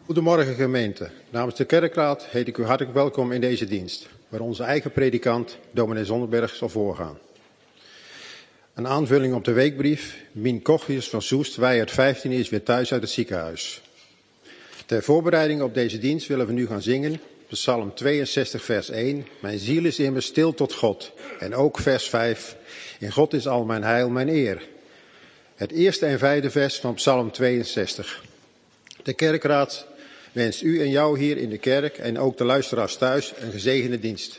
Goedemorgen gemeente. Namens de kerkraad heet ik u hartelijk welkom in deze dienst, waar onze eigen predikant, dominee Zonderberg, zal voorgaan. Een aanvulling op de weekbrief. Mien Kochjes van Soest, Weijert 15, is weer thuis uit het ziekenhuis. Ter voorbereiding op deze dienst willen we nu gaan zingen. Psalm 62 vers 1. Mijn ziel is immers stil tot God. En ook vers 5. In God is al mijn heil, mijn eer. Het eerste en vijfde vers van Psalm 62. De kerkraad wenst u en jou hier in de kerk en ook de luisteraars thuis een gezegende dienst.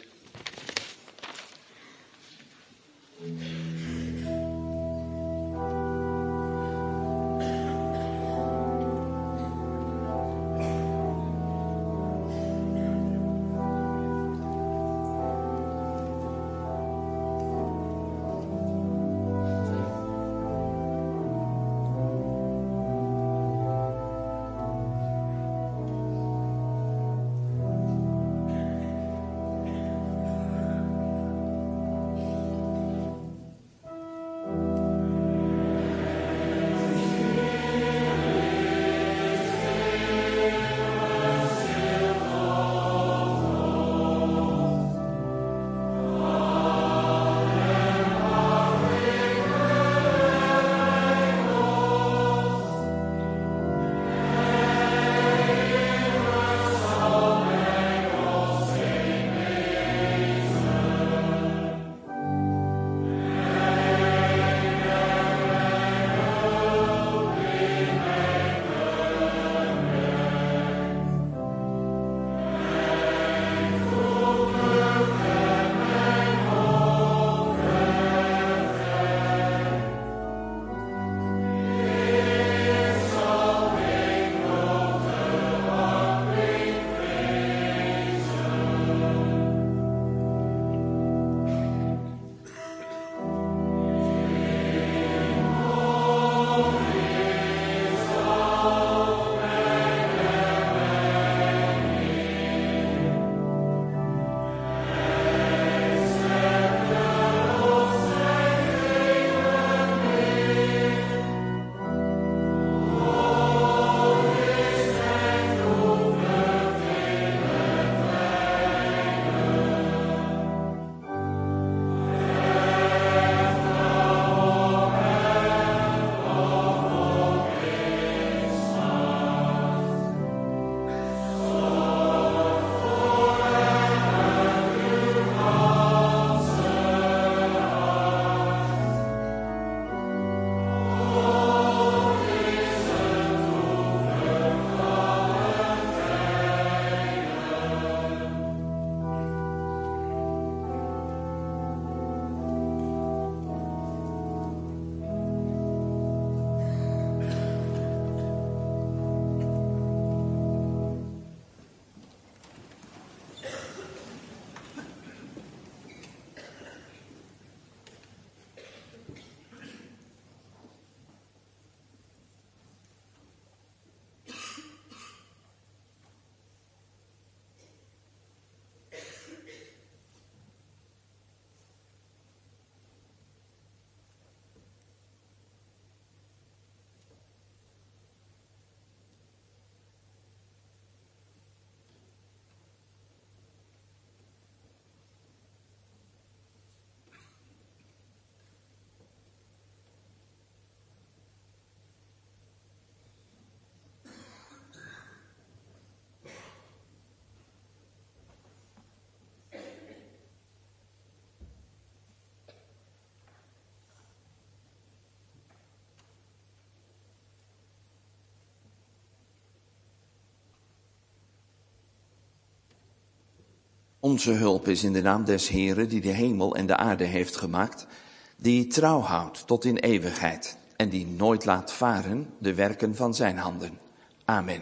Onze hulp is in de naam des Heeren, die de hemel en de aarde heeft gemaakt, die trouw houdt tot in eeuwigheid en die nooit laat varen de werken van zijn handen. Amen.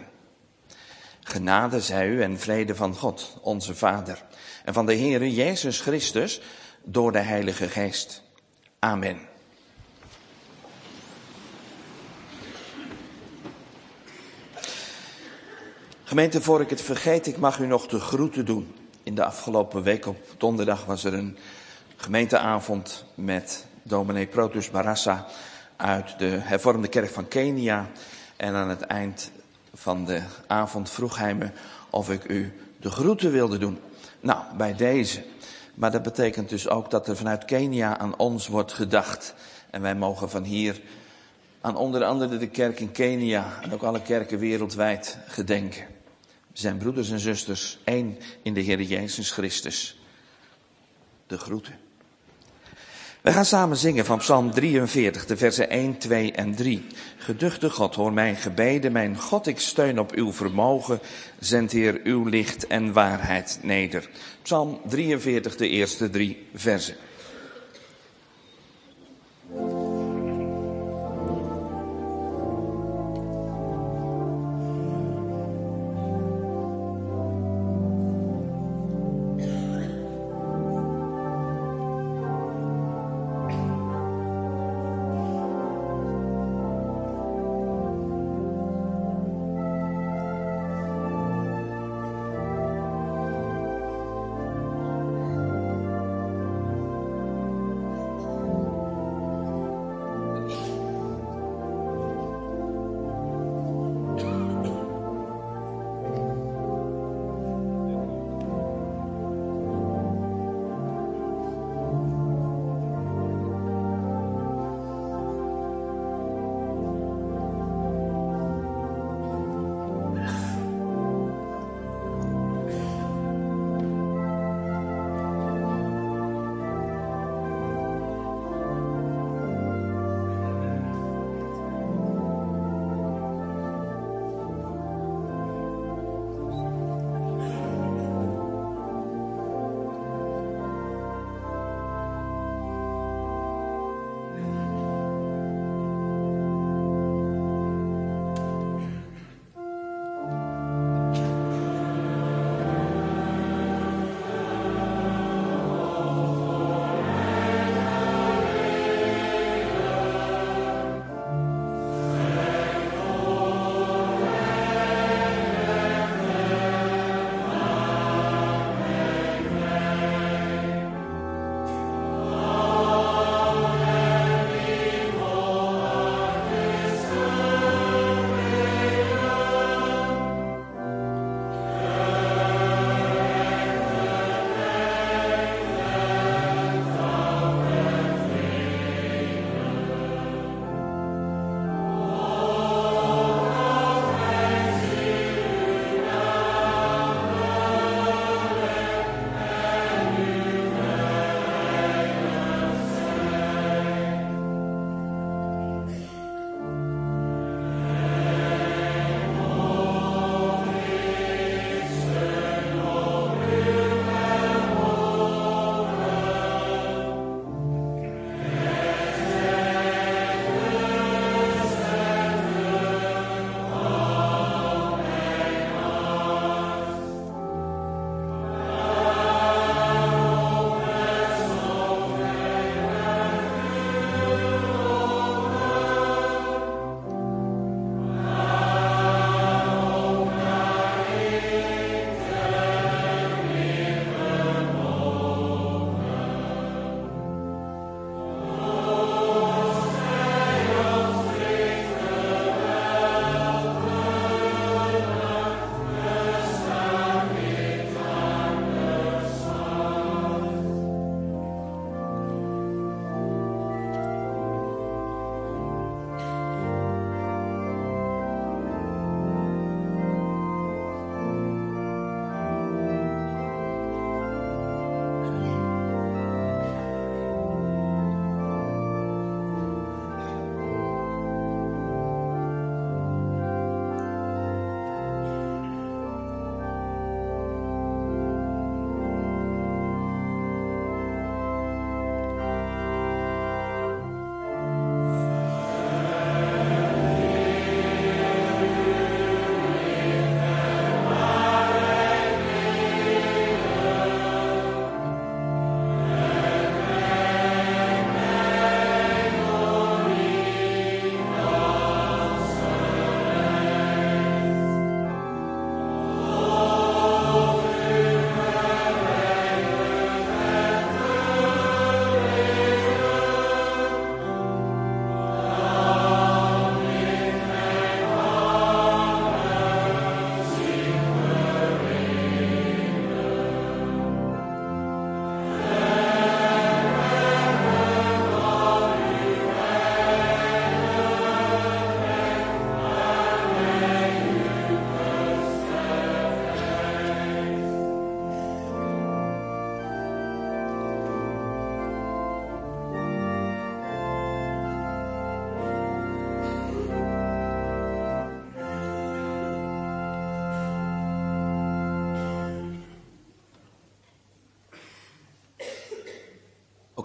Genade zij u en vrede van God, onze Vader, en van de Heere Jezus Christus door de Heilige Geest. Amen. Gemeente, voor ik het vergeet, ik mag u nog de groeten doen. In de afgelopen week op donderdag was er een gemeenteavond met dominee Protus Barassa uit de hervormde kerk van Kenia. En aan het eind van de avond vroeg hij me of ik u de groeten wilde doen. Nou, bij deze. Maar dat betekent dus ook dat er vanuit Kenia aan ons wordt gedacht. En wij mogen van hier aan onder andere de kerk in Kenia en ook alle kerken wereldwijd gedenken. We zijn broeders en zusters, één in de Heer Jezus Christus. De groeten. We gaan samen zingen van Psalm 43, de versen 1, 2 en 3. Geduchte God, hoor mijn gebeden, mijn God, ik steun op uw vermogen. Zend Heer uw licht en waarheid neder. Psalm 43, de eerste 3 versen.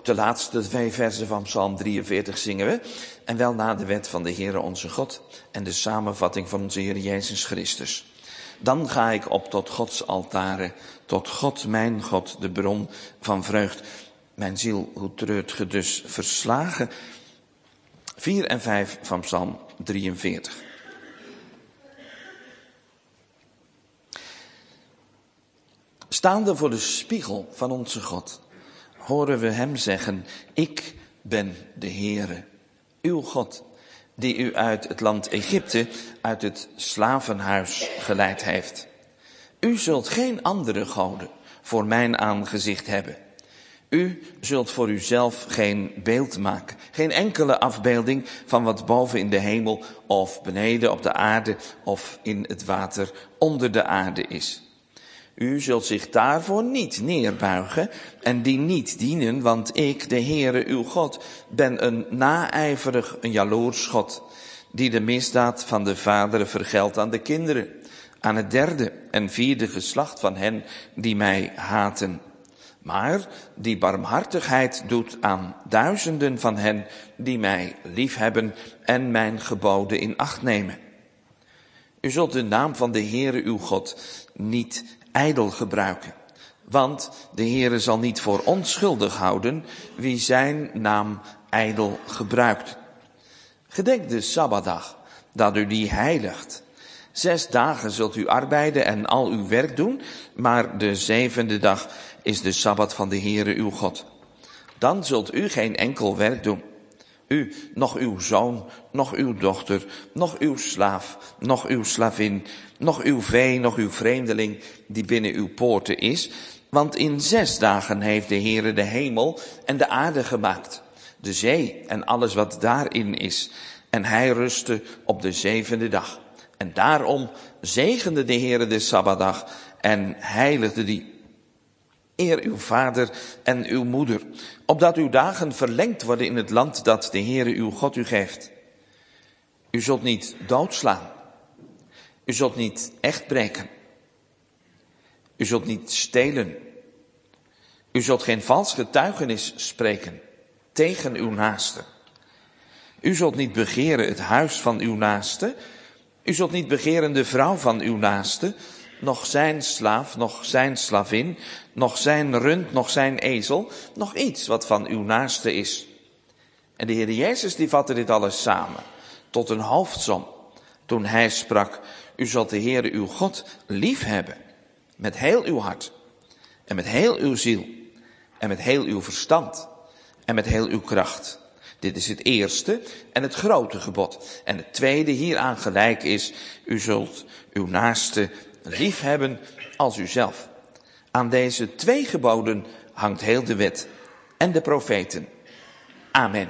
De laatste 2 versen van Psalm 43 zingen we. En wel na de wet van de Heere onze God en de samenvatting van onze Heer Jezus Christus. Dan ga ik op tot Gods altaren, tot God mijn God, de bron van vreugd. Mijn ziel, hoe treurt ge dus verslagen? 4 en 5 van Psalm 43. Staande voor de spiegel van onze God, horen we hem zeggen, ik ben de Heere, uw God, die u uit het land Egypte, uit het slavenhuis geleid heeft. U zult geen andere goden voor mijn aangezicht hebben. U zult voor uzelf geen beeld maken, geen enkele afbeelding van wat boven in de hemel of beneden op de aarde of in het water onder de aarde is. U zult zich daarvoor niet neerbuigen en die niet dienen, want ik, de Heere uw God, ben een naijverig, een jaloers God, die de misdaad van de vaderen vergeldt aan de kinderen, aan het 3e en 4e geslacht van hen die mij haten. Maar die barmhartigheid doet aan duizenden van hen die mij liefhebben en mijn geboden in acht nemen. U zult de naam van de Heere uw God niet ijdel gebruiken, want de Heere zal niet voor onschuldig houden wie zijn naam ijdel gebruikt. Gedenk de Sabbatdag, dat u die heiligt. 6 dagen zult u arbeiden en al uw werk doen, maar de 7e dag is de Sabbat van de Heere uw God. Dan zult u geen enkel werk doen. U, noch uw zoon, noch uw dochter, noch uw slaaf, noch uw slavin, noch uw vee, noch uw vreemdeling die binnen uw poorten is. Want in 6 dagen heeft de Heere de hemel en de aarde gemaakt, de zee en alles wat daarin is. En hij rustte op de 7e dag. En daarom zegende de Heere de Sabbatdag en heiligde die. Eer uw vader en uw moeder, opdat uw dagen verlengd worden in het land dat de Heere uw God u geeft. U zult niet doodslaan. U zult niet echt breken. U zult niet stelen. U zult geen vals getuigenis spreken tegen uw naaste. U zult niet begeren het huis van uw naaste. U zult niet begeren de vrouw van uw naaste, nog zijn slaaf, nog zijn slavin, nog zijn rund, nog zijn ezel, nog iets wat van uw naaste is. En de Heer Jezus die vatte dit alles samen tot een hoofdsom toen hij sprak, u zult de Heere uw God lief hebben met heel uw hart en met heel uw ziel en met heel uw verstand en met heel uw kracht. Dit is het eerste en het grote gebod. En het tweede hieraan gelijk is, u zult uw naaste lief hebben als uzelf. Aan deze 2 geboden hangt heel de wet en de profeten. Amen.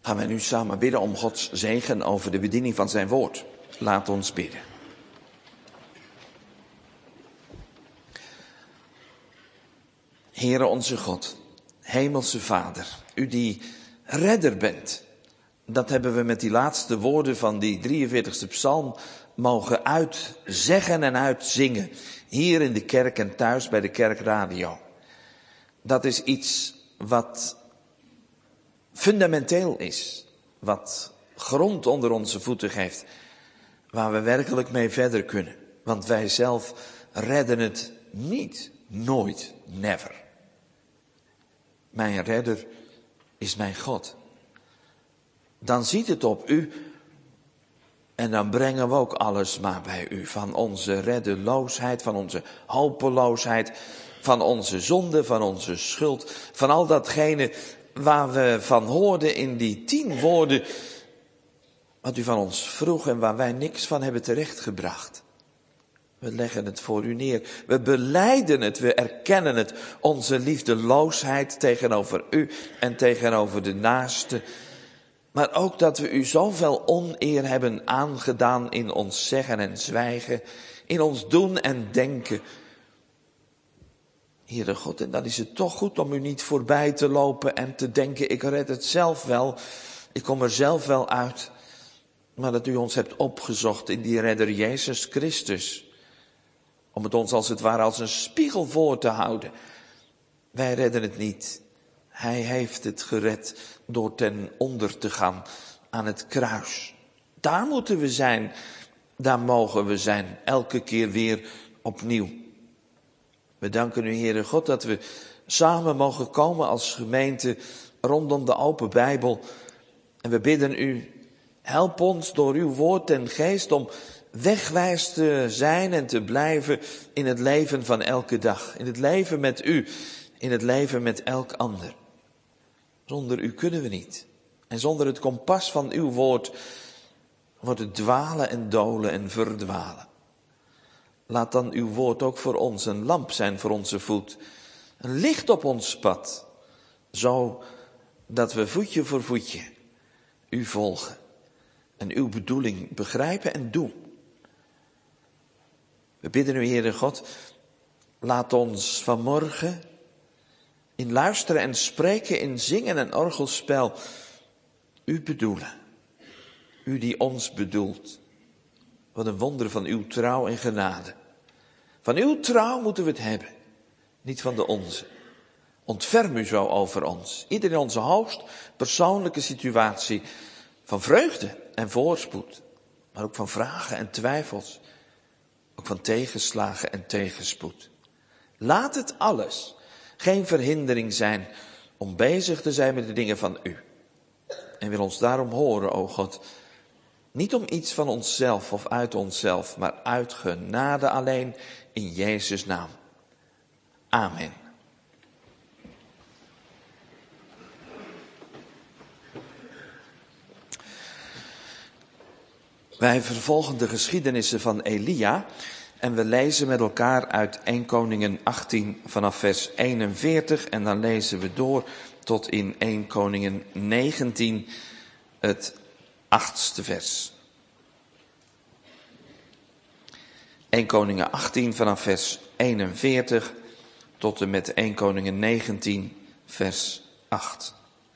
Gaan wij nu samen bidden om Gods zegen over de bediening van zijn woord. Laat ons bidden. Heere onze God, hemelse Vader, u die redder bent. Dat hebben we met die laatste woorden van die 43e psalm mogen uitzeggen en uitzingen. Hier in de kerk en thuis bij de kerkradio. Dat is iets wat fundamenteel is. Wat grond onder onze voeten geeft. Waar we werkelijk mee verder kunnen. Want wij zelf redden het niet. Nooit. Never. Mijn redder is mijn God. Dan ziet het op u. En dan brengen we ook alles maar bij u. Van onze reddeloosheid, van onze hopeloosheid, van onze zonde, van onze schuld. Van al datgene waar we van hoorden in die 10 woorden. Wat u van ons vroeg en waar wij niks van hebben terechtgebracht. We leggen het voor u neer. We belijden het, we erkennen het. Onze liefdeloosheid tegenover u en tegenover de naaste. Maar ook dat we u zoveel oneer hebben aangedaan in ons zeggen en zwijgen. In ons doen en denken. Heere God, en dan is het toch goed om u niet voorbij te lopen en te denken, ik red het zelf wel. Ik kom er zelf wel uit. Maar dat u ons hebt opgezocht in die redder Jezus Christus. Om het ons als het ware als een spiegel voor te houden. Wij redden het niet. Hij heeft het gered door ten onder te gaan aan het kruis. Daar moeten we zijn. Daar mogen we zijn. Elke keer weer opnieuw. We danken u, Heere God, dat we samen mogen komen als gemeente rondom de open Bijbel. En we bidden u, help ons door uw woord en geest om wegwijs te zijn en te blijven in het leven van elke dag. In het leven met u, in het leven met elk ander. Zonder u kunnen we niet. En zonder het kompas van uw woord wordt het dwalen en dolen en verdwalen. Laat dan uw woord ook voor ons een lamp zijn voor onze voet. Een licht op ons pad. Zo dat we voetje voor voetje u volgen. En uw bedoeling begrijpen en doen. We bidden u, Heere God, laat ons vanmorgen in luisteren en spreken, in zingen en orgelspel, u bedoelen. U die ons bedoelt. Wat een wonder van uw trouw en genade. Van uw trouw moeten we het hebben, niet van de onze. Ontferm u zo over ons. Ieder in onze hoogst persoonlijke situatie van vreugde en voorspoed. Maar ook van vragen en twijfels. Ook van tegenslagen en tegenspoed. Laat het alles geen verhindering zijn om bezig te zijn met de dingen van u. En wil ons daarom horen, o God, niet om iets van onszelf of uit onszelf, maar uit genade alleen in Jezus' naam. Amen. Wij vervolgen de geschiedenissen van Elia en we lezen met elkaar uit 1 Koningen 18 vanaf vers 41 en dan lezen we door tot in 1 Koningen 19 het 8e vers. 1 Koningen 18 vanaf vers 41 tot en met 1 Koningen 19 vers 8.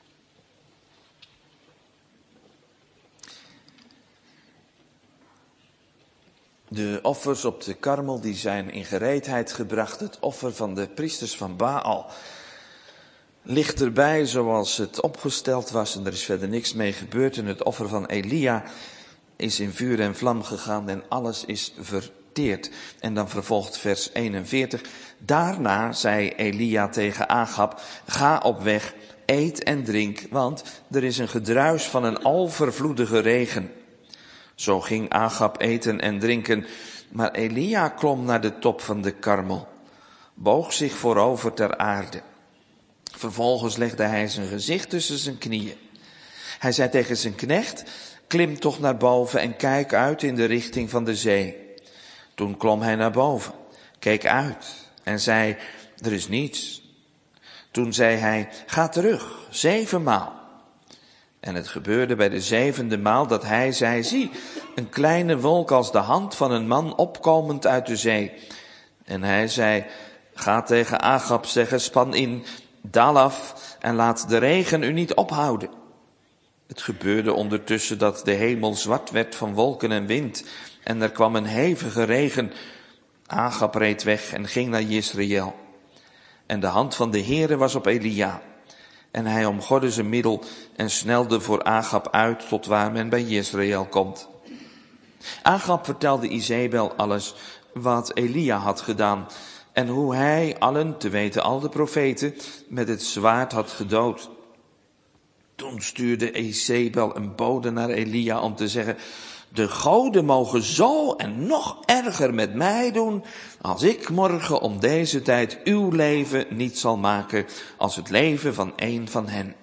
De offers op de Karmel die zijn in gereedheid gebracht. Het offer van de priesters van Baal ligt erbij zoals het opgesteld was en er is verder niks mee gebeurd. En het offer van Elia is in vuur en vlam gegaan en alles is verteerd. En dan vervolgt vers 41. Daarna zei Elia tegen Agab, ga op weg, eet en drink, want er is een gedruis van een overvloedige regen. Zo ging Agab eten en drinken, maar Elia klom naar de top van de Karmel, boog zich voorover ter aarde. Vervolgens legde hij zijn gezicht tussen zijn knieën. Hij zei tegen zijn knecht, klim toch naar boven en kijk uit in de richting van de zee. Toen klom hij naar boven, keek uit en zei, er is niets. Toen zei hij, ga terug, 7 maal. En het gebeurde bij de 7e maal dat hij zei, zie, een kleine wolk als de hand van een man opkomend uit de zee. En hij zei, ga tegen Agab zeggen, span in, daal af en laat de regen u niet ophouden. Het gebeurde ondertussen dat de hemel zwart werd van wolken en wind. En er kwam een hevige regen. Agab reed weg en ging naar Jezreel. En de hand van de Heere was op Elia. En hij omgordde zijn middel en snelde voor Agab uit tot waar men bij Jezreel komt. Agab vertelde Izebel alles wat Elia had gedaan en hoe hij allen, te weten al de profeten, met het zwaard had gedood. Toen stuurde Izebel een bode naar Elia om te zeggen, de goden mogen zo en nog erger met mij doen, als ik morgen om deze tijd uw leven niet zal maken als het leven van een van hen.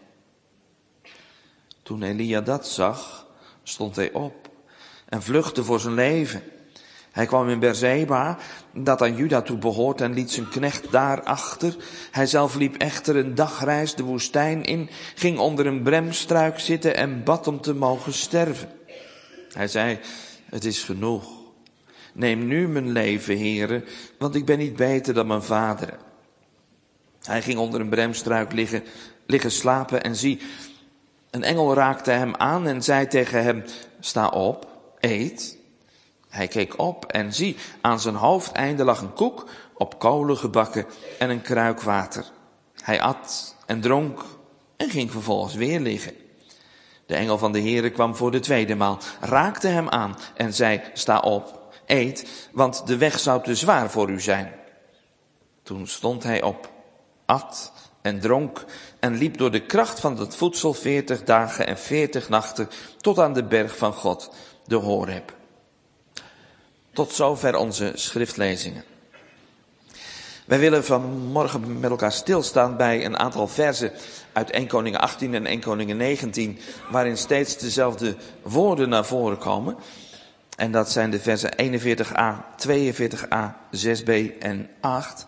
Toen Elia dat zag, stond hij op en vluchtte voor zijn leven. Hij kwam in Beerseba, dat aan Juda toe behoort, en liet zijn knecht daar achter. Hij zelf liep echter een dagreis de woestijn in, ging onder een bremstruik zitten en bad om te mogen sterven. Hij zei, het is genoeg. Neem nu mijn leven, Heere, want ik ben niet beter dan mijn vaderen. Hij ging onder een bremstruik liggen slapen en zie, een engel raakte hem aan en zei tegen hem, sta op, eet. Hij keek op en zie, aan zijn hoofdeinde lag een koek op kolen gebakken en een kruik water. Hij at en dronk en ging vervolgens weer liggen. De engel van de Heere kwam voor de 2e maal, raakte hem aan en zei, sta op, eet, want de weg zou te zwaar voor u zijn. Toen stond hij op, at en dronk en liep door de kracht van het voedsel 40 dagen en 40 nachten tot aan de berg van God, de Horeb. Tot zover onze schriftlezingen. Wij willen vanmorgen met elkaar stilstaan bij een aantal verzen uit 1 Koningen 18 en 1 Koningen 19, waarin steeds dezelfde woorden naar voren komen. En dat zijn de verzen 41a, 42a, 6b en 8.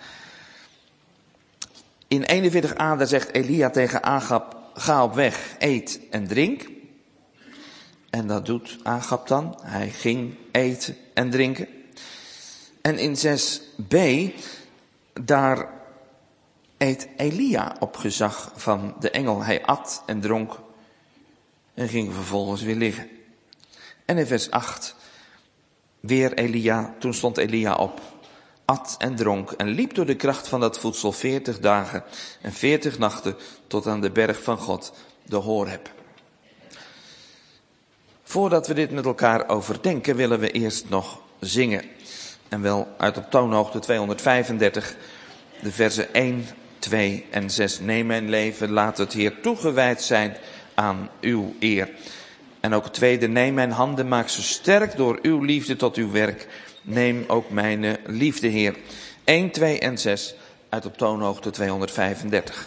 In 41a, daar zegt Elia tegen Agab, ga op weg, eet en drink. En dat doet Agab dan. Hij ging eten en drinken. En in 6b, daar eet Elia op gezag van de engel. Hij at en dronk en ging vervolgens weer liggen. En in vers 8, weer Elia, toen stond Elia op, at en dronk en liep door de kracht van dat voedsel 40 dagen en 40 nachten tot aan de berg van God, de Horeb. Voordat we dit met elkaar overdenken, willen we eerst nog zingen. En wel uit op toonhoogte 235, de verzen 1, 2 en 6. Neem mijn leven, laat het Heer toegewijd zijn aan uw eer. En ook het tweede, neem mijn handen, maak ze sterk door uw liefde tot uw werk. Neem ook mijn liefde, Heer. 1, 2 en 6 uit op toonhoogte 235.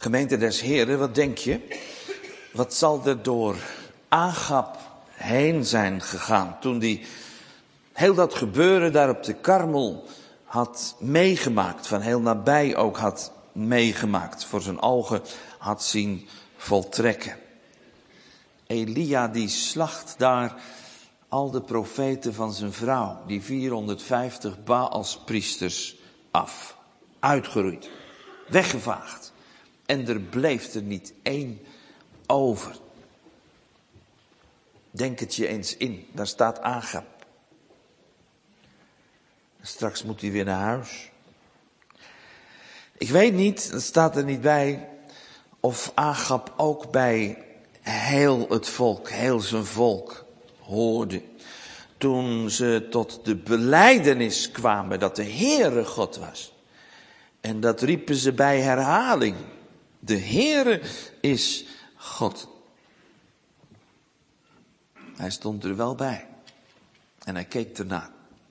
Gemeente des Heren, wat denk je? Wat zal er door Agab heen zijn gegaan toen hij heel dat gebeuren daar op de Karmel had meegemaakt, van heel nabij ook had meegemaakt, voor zijn ogen had zien voltrekken. Elia die slacht daar al de profeten van zijn vrouw, die 450 Baalspriesters af, uitgeroeid, weggevaagd. En er bleef er niet één over. Denk het je eens in, daar staat Agab. Straks moet hij weer naar huis. Ik weet niet, dat staat er niet bij, of Agab ook bij heel het volk, heel zijn volk hoorde. Toen ze tot de belijdenis kwamen dat de Heere God was. En dat riepen ze bij herhaling. De Heere is God. Hij stond er wel bij. En hij keek ernaar.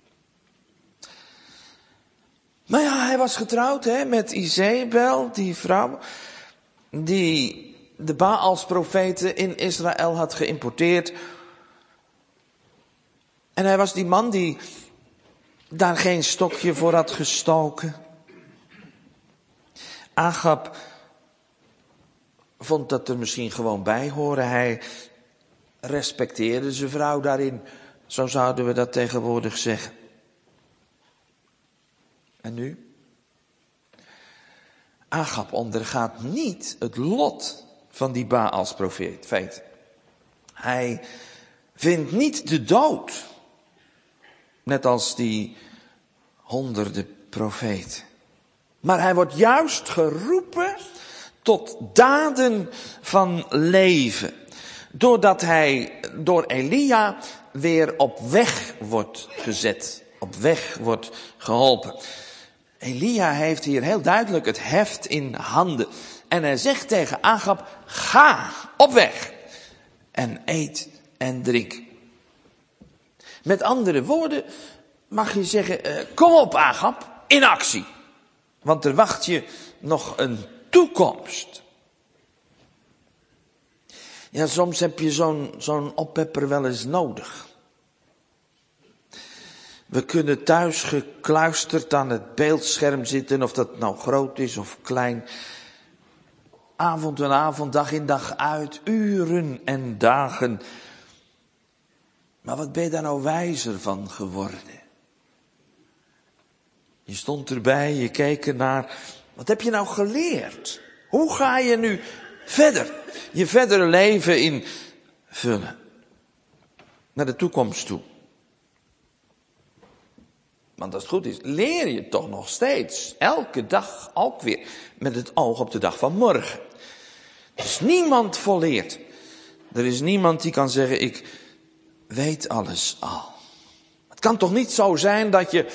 Maar ja, hij was getrouwd met Izebel, die vrouw die de Baalsprofeten in Israël had geïmporteerd. En hij was die man die daar geen stokje voor had gestoken. Agab vond dat er misschien gewoon bij horen. Hij respecteerde zijn vrouw daarin. Zo zouden we dat tegenwoordig zeggen. En nu? Agab ondergaat niet het lot van die Baalsprofeet. Hij vindt niet de dood. Net als die honderden profeten. Maar hij wordt juist geroepen tot daden van leven. Doordat hij door Elia weer op weg wordt gezet. Op weg wordt geholpen. Elia heeft hier heel duidelijk het heft in handen. En hij zegt tegen Agab, ga op weg. En eet en drink. Met andere woorden mag je zeggen, kom op Agab, in actie. Want er wacht je nog een toekomst. Ja, soms heb je zo'n oppepper wel eens nodig. We kunnen thuis gekluisterd aan het beeldscherm zitten, of dat nou groot is of klein. Avond en avond, dag in dag uit, uren en dagen. Maar wat ben je daar nou wijzer van geworden? Je stond erbij, je keek ernaar. Wat heb je nou geleerd? Hoe ga je nu verder? Je verdere leven invullen. Naar de toekomst toe. Want als het goed is, leer je toch nog steeds. Elke dag ook weer. Met het oog op de dag van morgen. Er is niemand volleerd. Er is niemand die kan zeggen, ik weet alles al. Het kan toch niet zo zijn dat je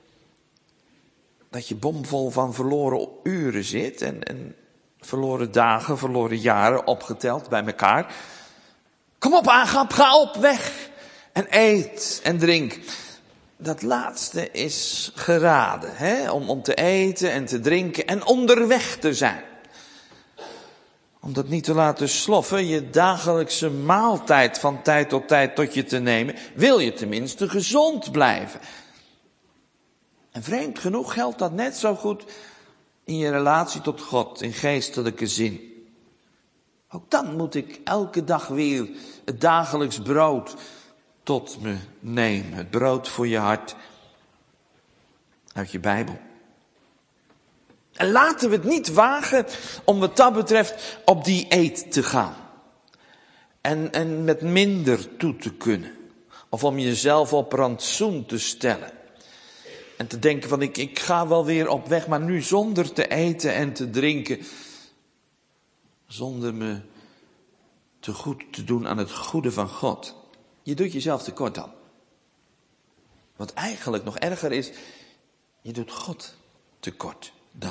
bomvol van verloren uren zit. En verloren dagen, verloren jaren opgeteld bij elkaar. Kom op Agab, ga op weg. En eet en drink. Dat laatste is geraden, om te eten en te drinken en onderweg te zijn. Om dat niet te laten sloffen, je dagelijkse maaltijd van tijd tot je te nemen, wil je tenminste gezond blijven. En vreemd genoeg geldt dat net zo goed in je relatie tot God, in geestelijke zin. Ook dan moet ik elke dag weer het dagelijks brood tot me nemen. Het brood voor je hart. Uit je Bijbel. En laten we het niet wagen om wat dat betreft op dieet te gaan. En met minder toe te kunnen. Of om jezelf op rantsoen te stellen. En te denken van ik ga wel weer op weg, maar nu zonder te eten en te drinken. Zonder me te goed te doen aan het goede van God. Je doet jezelf tekort dan. Wat eigenlijk nog erger is, je doet God tekort dan.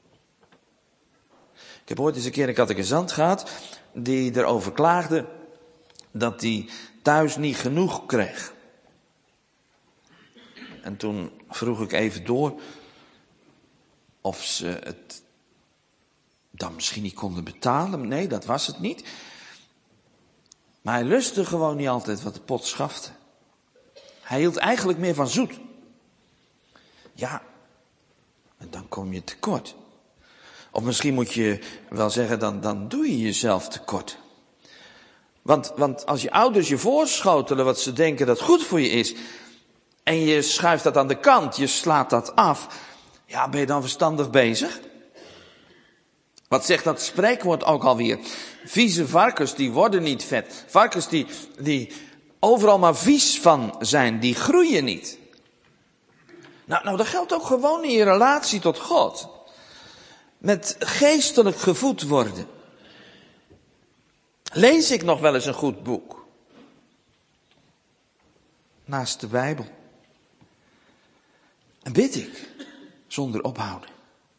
Ik heb ooit eens een keer een catechisant gehad die erover klaagde dat hij thuis niet genoeg kreeg. En toen vroeg ik even door of ze het dan misschien niet konden betalen. Nee, dat was het niet. Maar hij lustte gewoon niet altijd wat de pot schafte. Hij hield eigenlijk meer van zoet. Ja, en dan kom je tekort. Of misschien moet je wel zeggen, dan doe je jezelf tekort. Want als je ouders je voorschotelen wat ze denken dat goed voor je is, en je schuift dat aan de kant, je slaat dat af, ja, ben je dan verstandig bezig? Wat zegt dat spreekwoord ook alweer? Vieze varkens, die worden niet vet. Varkens die overal maar vies van zijn, die groeien niet. Nou, dat geldt ook gewoon in je relatie tot God. Met geestelijk gevoed worden. Lees ik nog wel eens een goed boek? Naast de Bijbel. En bid ik, zonder ophouden.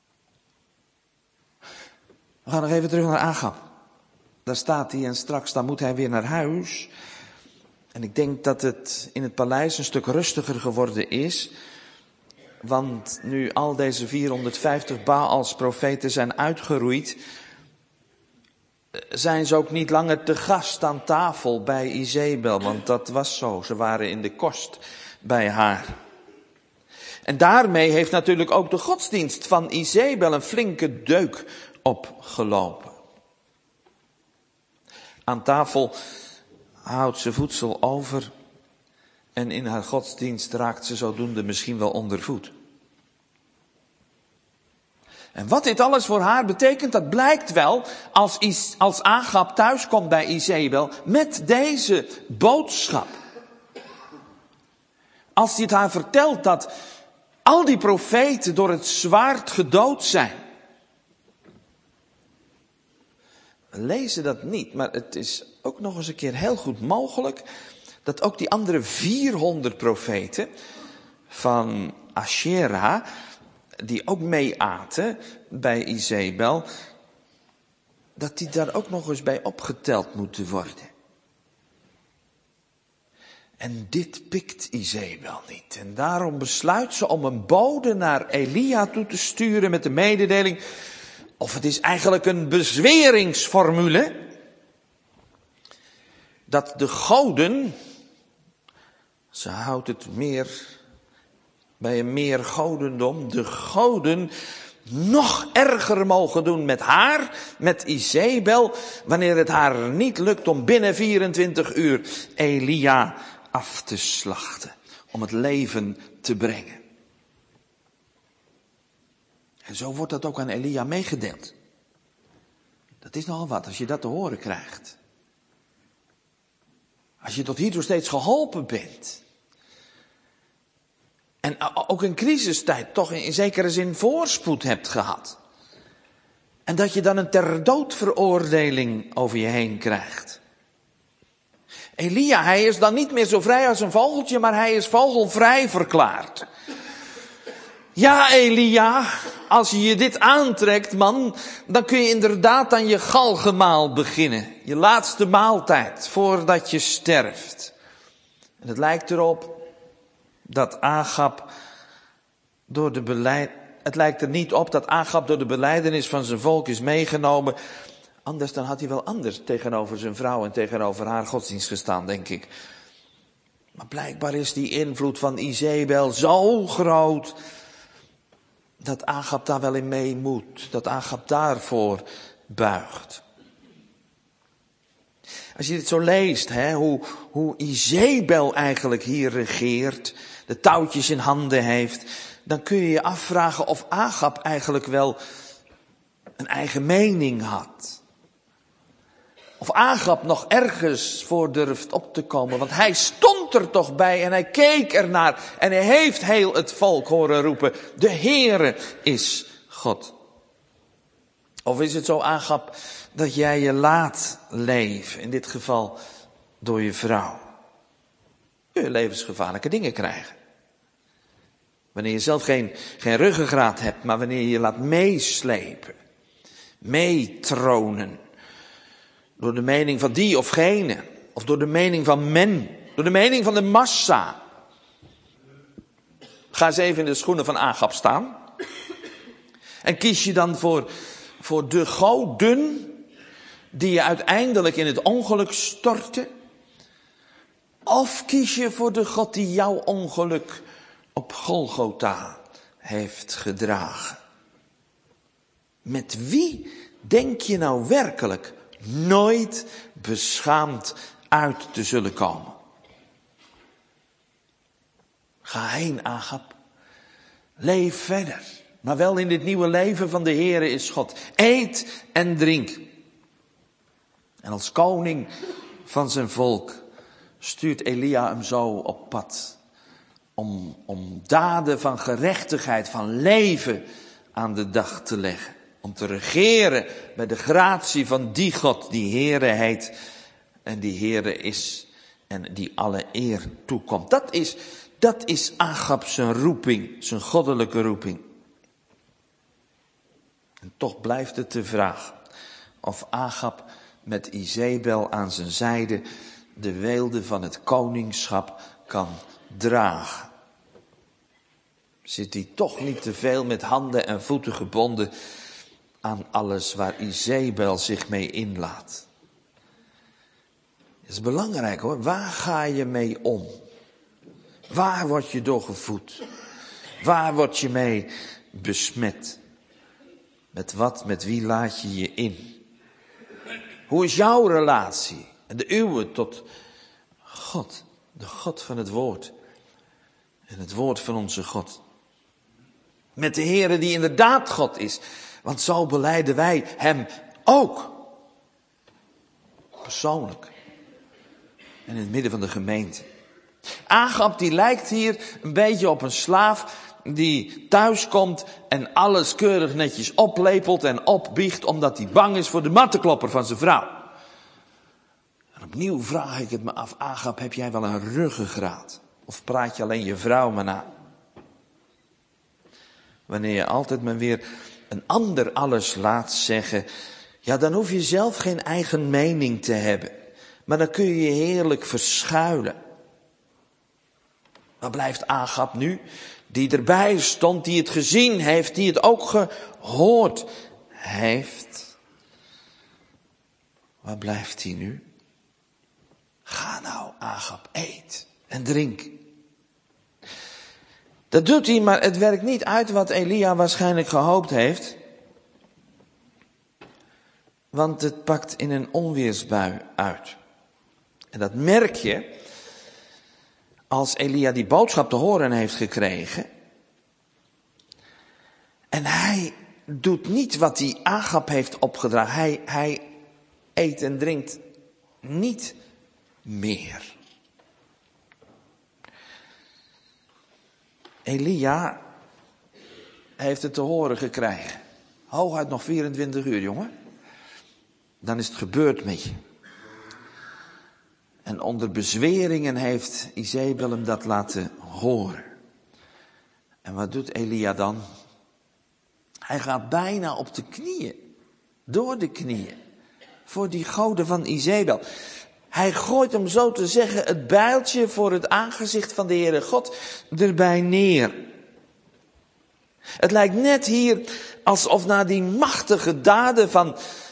We gaan nog even terug naar Agab. Daar staat hij en straks dan moet hij weer naar huis. En ik denk dat het in het paleis een stuk rustiger geworden is. Want nu al deze 450 Baals profeten zijn uitgeroeid, zijn ze ook niet langer te gast aan tafel bij Izebel. Want dat was zo, ze waren in de kost bij haar. En daarmee heeft natuurlijk ook de godsdienst van Izebel een flinke deuk opgelopen. Aan tafel houdt ze voedsel over en in haar godsdienst raakt ze zodoende misschien wel onder voet. En wat dit alles voor haar betekent, dat blijkt wel als Agab thuiskomt bij Izebel met deze boodschap. Als hij het haar vertelt dat al die profeten door het zwaard gedood zijn. We lezen dat niet, maar het is ook nog eens een keer heel goed mogelijk dat ook die andere 400 profeten van Ashera, die ook mee aten bij Izebel, dat die daar ook nog eens bij opgeteld moeten worden. En dit pikt Izebel niet. En daarom besluit ze om een bode naar Elia toe te sturen met de mededeling, of het is eigenlijk een bezweringsformule, dat de goden, ze houdt het meer bij een meer godendom, de goden nog erger mogen doen met haar, met Izebel, wanneer het haar niet lukt om binnen 24 uur Elia af te slachten, om het leven te brengen. En zo wordt dat ook aan Elia meegedeeld. Dat is nogal wat als je dat te horen krijgt. Als je tot hiertoe steeds geholpen bent. En ook in crisistijd toch in zekere zin voorspoed hebt gehad. En dat je dan een ter dood veroordeling over je heen krijgt. Elia, hij is dan niet meer zo vrij als een vogeltje, maar hij is vogelvrij verklaard. Ja, Elia, als je dit aantrekt, man, dan kun je inderdaad aan je galgemaal beginnen. Je laatste maaltijd, voordat je sterft. En het lijkt erop dat Agab het lijkt er niet op dat Agab door de belijdenis van zijn volk is meegenomen. Anders dan had hij wel anders tegenover zijn vrouw en tegenover haar godsdienst gestaan, denk ik. Maar blijkbaar is die invloed van Izebel zo groot dat Agab daar wel in mee moet. Dat Agab daarvoor buigt. Als je dit zo leest, hoe Izebel eigenlijk hier regeert, de touwtjes in handen heeft, dan kun je je afvragen of Agab eigenlijk wel een eigen mening had. Of Agab nog ergens voor durft op te komen, want hij stond er toch bij en hij keek ernaar en hij heeft heel het volk horen roepen, de Heere is God. Of is het zo, Agab, dat jij je laat leven, in dit geval door je vrouw? Kun je levensgevaarlijke dingen krijgen. Wanneer je zelf geen ruggengraat hebt, maar wanneer je je laat meeslepen, meetronen, door de mening van die of gene, of door de mening van men, door de mening van de massa. Ga eens even in de schoenen van Agab staan. En kies je dan voor voor de goden die je uiteindelijk in het ongeluk stortte? Of kies je voor de God die jouw ongeluk op Golgotha heeft gedragen? Met wie denk je nou werkelijk nooit beschaamd uit te zullen komen? Ga heen, Agab. Leef verder. Maar wel in dit nieuwe leven van de Heere is God. Eet en drink. En als koning van zijn volk stuurt Elia hem zo op pad. Om daden van gerechtigheid, van leven aan de dag te leggen. Om te regeren met de gratie van die God die Heere heet. En die Heere is en die alle eer toekomt. Dat is Agab zijn roeping, zijn goddelijke roeping. En toch blijft het de vraag of Agab met Izebel aan zijn zijde de weelde van het koningschap kan dragen. Zit hij toch niet te veel met handen en voeten gebonden aan alles waar Izebel zich mee inlaat? Dat is belangrijk hoor. Waar ga je mee om? Waar word je door gevoed? Waar word je mee besmet? Met wat, met wie laat je je in? Hoe is jouw relatie en de uwe tot God? De God van het woord. En het woord van onze God. Met de Heere die inderdaad God is. Want zo belijden wij hem ook. Persoonlijk. En in het midden van de gemeente. Agab die lijkt hier een beetje op een slaaf die thuiskomt en alles keurig netjes oplepelt en opbiecht omdat hij bang is voor de mattenklopper van zijn vrouw. En opnieuw vraag ik het me af, Agab, heb jij wel een ruggengraat? Of praat je alleen je vrouw maar na? Wanneer je altijd maar weer een ander alles laat zeggen, ja, dan hoef je zelf geen eigen mening te hebben. Maar dan kun je je heerlijk verschuilen. Waar blijft Agab nu? Die erbij stond, die het gezien heeft, die het ook gehoord heeft. Waar blijft hij nu? Ga nou, Agab, eet en drink. Dat doet hij, maar het werkt niet uit wat Elia waarschijnlijk gehoopt heeft. Want het pakt in een onweersbui uit. En dat merk je als Elia die boodschap te horen heeft gekregen. En hij doet niet wat die Agab heeft opgedragen. Hij eet en drinkt niet meer. Elia heeft het te horen gekregen. Hooguit nog 24 uur, jongen. Dan is het gebeurd met je. En onder bezweringen heeft Izebel hem dat laten horen. En wat doet Elia dan? Hij gaat bijna op de knieën. Door de knieën. Voor die goden van Izebel. Hij gooit hem zo te zeggen het bijltje voor het aangezicht van de Heere God erbij neer. Het lijkt net hier alsof na die machtige daden van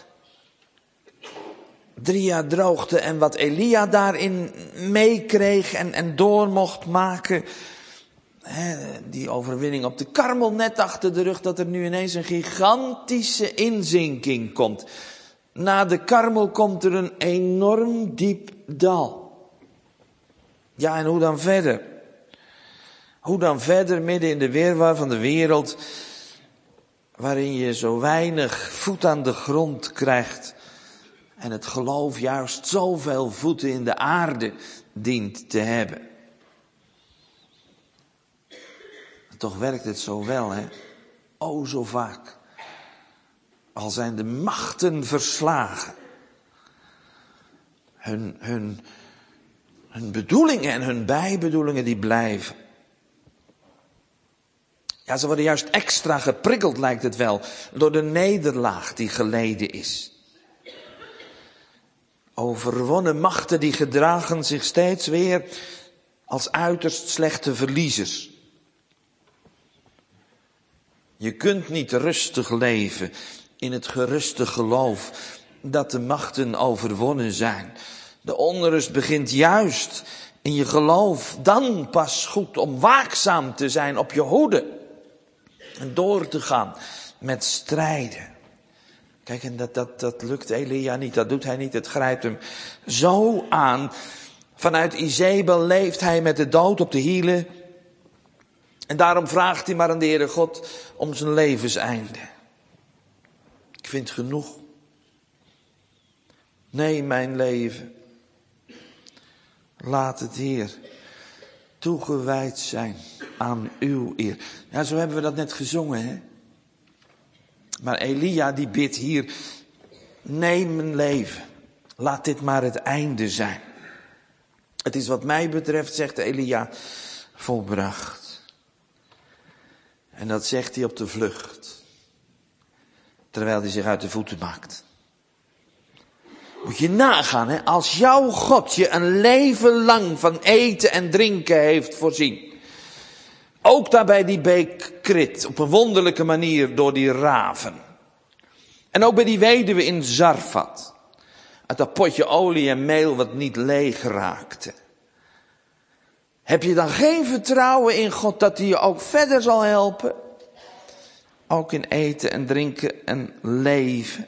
3 jaar droogte en wat Elia daarin meekreeg en door mocht maken. Die overwinning op de Karmel net achter de rug, dat er nu ineens een gigantische inzinking komt. Na de Karmel komt er een enorm diep dal. Ja, en hoe dan verder? Hoe dan verder midden in de wirwar van de wereld, waarin je zo weinig voet aan de grond krijgt en het geloof juist zoveel voeten in de aarde dient te hebben. En toch werkt het zo wel, hè? O, zo vaak. Al zijn de machten verslagen. Hun bedoelingen en hun bijbedoelingen die blijven. Ja, ze worden juist extra geprikkeld, lijkt het wel, door de nederlaag die geleden is. Overwonnen machten die gedragen zich steeds weer als uiterst slechte verliezers. Je kunt niet rustig leven in het geruste geloof dat de machten overwonnen zijn. De onrust begint juist in je geloof. Dan pas goed om waakzaam te zijn, op je hoede. En door te gaan met strijden. Kijk, en dat lukt Elia niet, dat doet hij niet. Het grijpt hem zo aan. Vanuit Izebel leeft hij met de dood op de hielen. En daarom vraagt hij maar aan de Heere God om zijn levenseinde. Ik vind genoeg. Nee, mijn leven. Laat het, Heer, toegewijd zijn aan uw eer. Ja, zo hebben we dat net gezongen, hè. Maar Elia die bidt hier, neem mijn leven. Laat dit maar het einde zijn. Het is wat mij betreft, zegt Elia, volbracht. En dat zegt hij op de vlucht. Terwijl hij zich uit de voeten maakt. Moet je nagaan, hè? Als jouw God je een leven lang van eten en drinken heeft voorzien. Ook daarbij die beek Krit, op een wonderlijke manier door die raven. En ook bij die weduwe in Zarfat. Uit dat potje olie en meel wat niet leeg raakte. Heb je dan geen vertrouwen in God dat hij je ook verder zal helpen? Ook in eten en drinken en leven.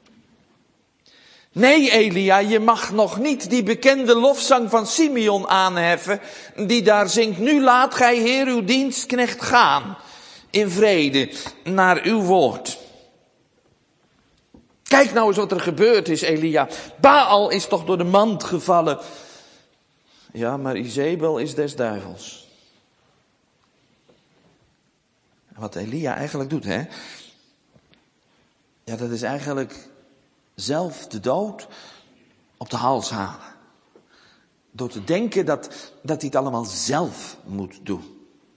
Nee, Elia, je mag nog niet die bekende lofzang van Simeon aanheffen, die daar zingt, nu laat gij, Heer, uw dienstknecht gaan, in vrede, naar uw woord. Kijk nou eens wat er gebeurd is, Elia. Baal is toch door de mand gevallen. Ja, maar Izebel is des duivels. Wat Elia eigenlijk doet, hè? Ja, dat is eigenlijk zelf de dood op de hals halen. Door te denken dat hij het allemaal zelf moet doen.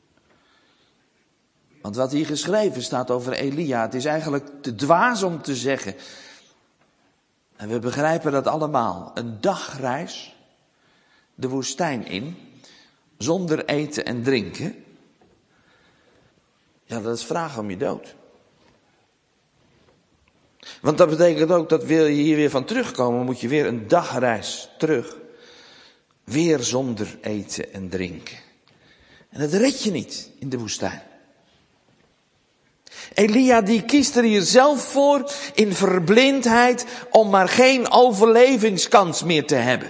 Want wat hier geschreven staat over Elia, het is eigenlijk te dwaas om te zeggen. En we begrijpen dat allemaal. Een dagreis de woestijn in, zonder eten en drinken. Ja, dat is vragen om je dood. Want dat betekent ook dat wil je hier weer van terugkomen, moet je weer een dagreis terug. Weer zonder eten en drinken. En dat red je niet in de woestijn. Elia die kiest er hier zelf voor in verblindheid om maar geen overlevingskans meer te hebben.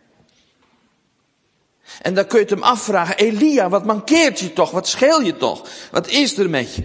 En dan kun je het hem afvragen, Elia, wat mankeert je toch? Wat scheel je toch? Wat is er met je?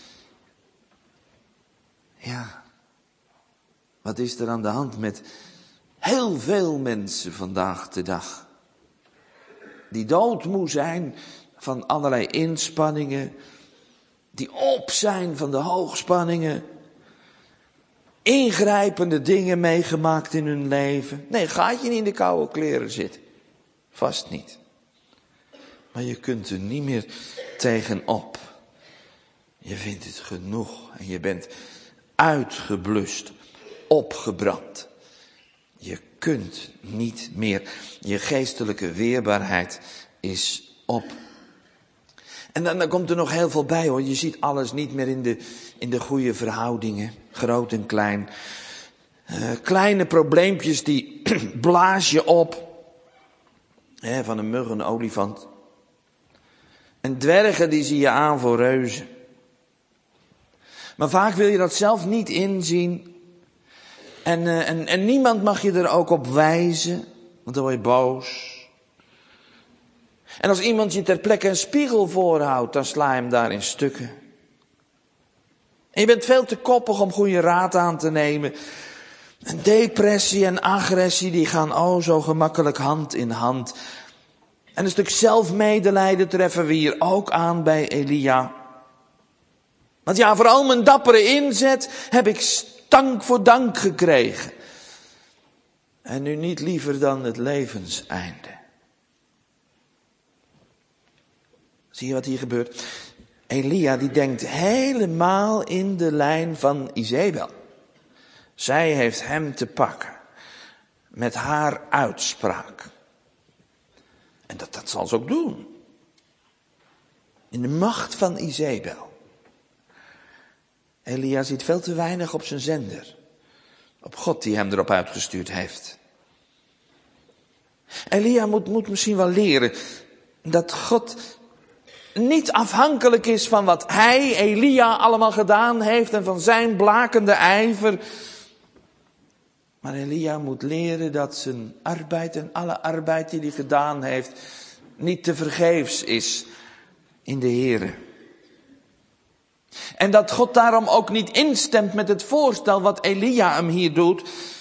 Ja, wat is er aan de hand met heel veel mensen vandaag de dag? Die doodmoe zijn van allerlei inspanningen. Die op zijn van de hoogspanningen. Ingrijpende dingen meegemaakt in hun leven. Nee, gaat je niet in de koude kleren zitten. Vast niet. Maar je kunt er niet meer tegenop. Je vindt het genoeg. En je bent uitgeblust. Opgebrand. Je kunt niet meer. Je geestelijke weerbaarheid is op. En dan komt er nog heel veel bij, hoor. Je ziet alles niet meer in de goede verhoudingen. Groot en klein. Kleine probleempjes die blaas je op. Van een mug een olifant. En dwergen die zie je aan voor reuzen. Maar vaak wil je dat zelf niet inzien. En niemand mag je er ook op wijzen. Want dan word je boos. En als iemand je ter plekke een spiegel voorhoudt, dan sla je hem daar in stukken. En je bent veel te koppig om goede raad aan te nemen. En depressie en agressie, die gaan zo gemakkelijk hand in hand. En een stuk zelfmedelijden treffen we hier ook aan bij Elia. Want ja, voor al mijn dappere inzet heb ik stank voor dank gekregen. En nu niet liever dan het levenseinde. Zie je wat hier gebeurt? Elia die denkt helemaal in de lijn van Izebel. Zij heeft hem te pakken. Met haar uitspraak. En dat zal ze ook doen. In de macht van Izebel. Elia ziet veel te weinig op zijn zender. Op God die hem erop uitgestuurd heeft. Elia moet misschien wel leren dat God niet afhankelijk is van wat hij, Elia, allemaal gedaan heeft en van zijn blakende ijver. Maar Elia moet leren dat zijn arbeid en alle arbeid die hij gedaan heeft niet tevergeefs is in de Here. En dat God daarom ook niet instemt met het voorstel wat Elia hem hier doet.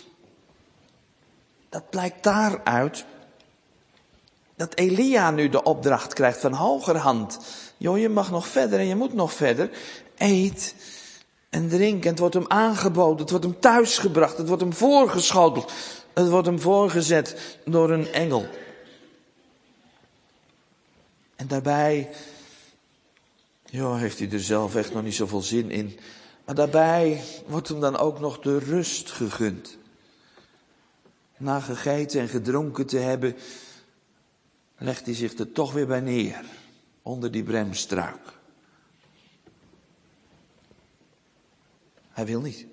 Dat blijkt daaruit dat Elia nu de opdracht krijgt van hogerhand. Joh, je mag nog verder en je moet nog verder. Eet en drink. En het wordt hem aangeboden. Het wordt hem thuisgebracht. Het wordt hem voorgeschoteld. Het wordt hem voorgezet door een engel. En daarbij, joh, heeft hij er zelf echt nog niet zoveel zin in. Maar daarbij wordt hem dan ook nog de rust gegund. Na gegeten en gedronken te hebben, legt hij zich er toch weer bij neer. Onder die bremstruik. Hij wil niet.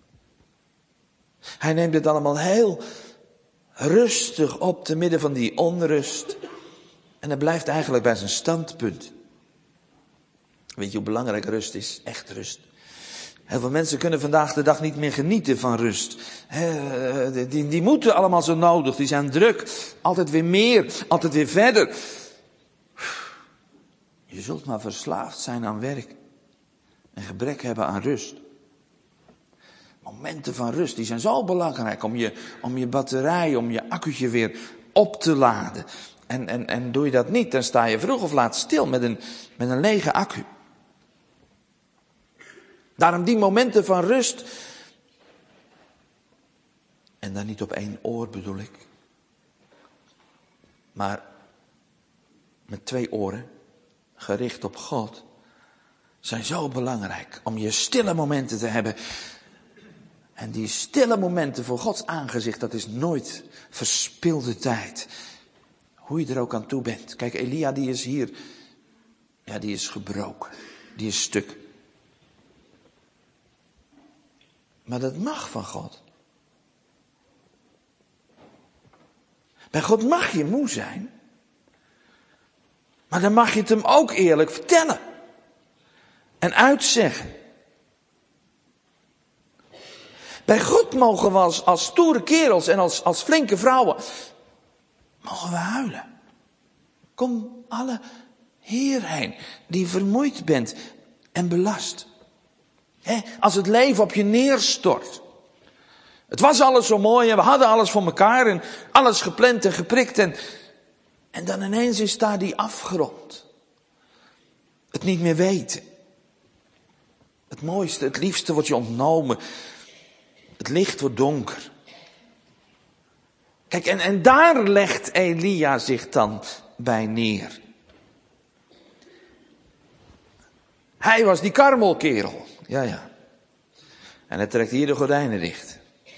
Hij neemt het allemaal heel rustig op te midden van die onrust. En hij blijft eigenlijk bij zijn standpunt. Weet je hoe belangrijk rust is? Echt rust. Heel veel mensen kunnen vandaag de dag niet meer genieten van rust. Die moeten allemaal zo nodig. Die zijn druk. Altijd weer meer. Altijd weer verder. Je zult maar verslaafd zijn aan werk. En gebrek hebben aan rust. Momenten van rust, die zijn zo belangrijk om je batterij, om je accu'tje weer op te laden. En doe je dat niet, dan sta je vroeg of laat stil met een lege accu. Daarom die momenten van rust. En dan niet op één oor bedoel ik. Maar met 2 oren, gericht op God, zijn zo belangrijk om je stille momenten te hebben. En die stille momenten voor Gods aangezicht, dat is nooit verspilde tijd. Hoe je er ook aan toe bent. Kijk, Elia die is hier, ja, die is gebroken. Die is stuk. Maar dat mag van God. Bij God mag je moe zijn. Maar dan mag je het hem ook eerlijk vertellen. En uitzeggen. Bij God mogen we als stoere kerels en als flinke vrouwen, mogen we huilen. Kom alle hierheen die vermoeid bent en belast. Als het leven op je neerstort. Het was alles zo mooi en we hadden alles voor elkaar en alles gepland en geprikt. En dan ineens is daar die afgrond. Het niet meer weten. Het mooiste, het liefste wordt je ontnomen. Het licht wordt donker. Kijk, en daar legt Elia zich dan bij neer. Hij was die karmelkerel. Ja. En hij trekt hier de gordijnen dicht.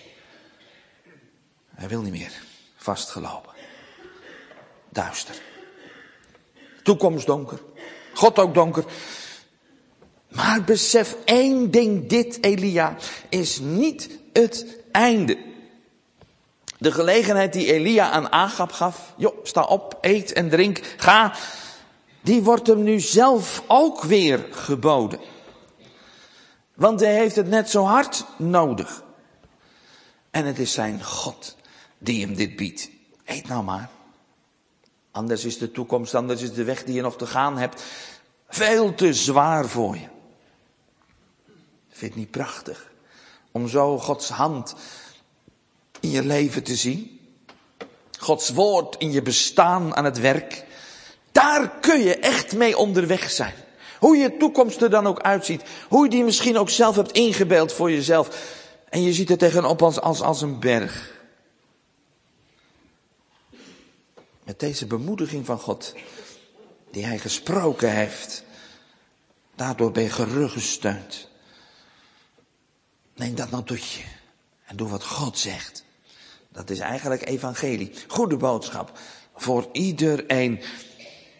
Hij wil niet meer. Vastgelopen. Duister. Toekomst donker. God ook donker. Maar besef 1 ding, dit Elia is niet het einde. De gelegenheid die Elia aan Agab gaf, joh, sta op, eet en drink, ga, die wordt hem nu zelf ook weer geboden. Want hij heeft het net zo hard nodig. En het is zijn God die hem dit biedt. Eet nou maar. Anders is de toekomst, anders is de weg die je nog te gaan hebt veel te zwaar voor je. Vind je het niet prachtig om zo Gods hand in je leven te zien? Gods woord in je bestaan aan het werk. Daar kun je echt mee onderweg zijn. Hoe je toekomst er dan ook uitziet. Hoe je die misschien ook zelf hebt ingebeeld voor jezelf. En je ziet er tegenop als een berg. Met deze bemoediging van God, die hij gesproken heeft. Daardoor ben je gerugsteund. Neem dat nou tot je. En doe wat God zegt. Dat is eigenlijk evangelie. Goede boodschap. Voor iedereen.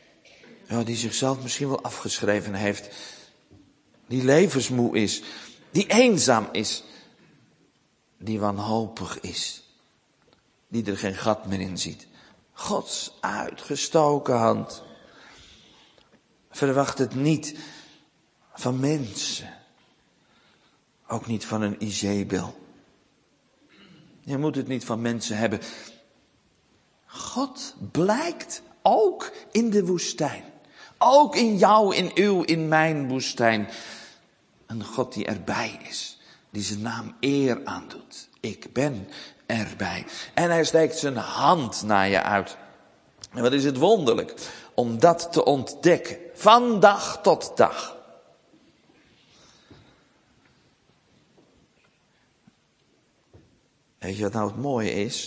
Ja, die zichzelf misschien wel afgeschreven heeft. Die levensmoe is. die eenzaam is, die wanhopig is, die er geen gat meer in ziet. Gods uitgestoken hand. Verwacht het niet van mensen. Ook niet van een Izebel. Je moet het niet van mensen hebben. God blijkt ook in de woestijn. Ook in jou, in uw, in mijn woestijn. Een God die erbij is. Die zijn naam eer aandoet. Ik ben erbij. En hij steekt zijn hand naar je uit. En wat is het wonderlijk om dat te ontdekken. Van dag tot dag. Weet je wat nou het mooie is?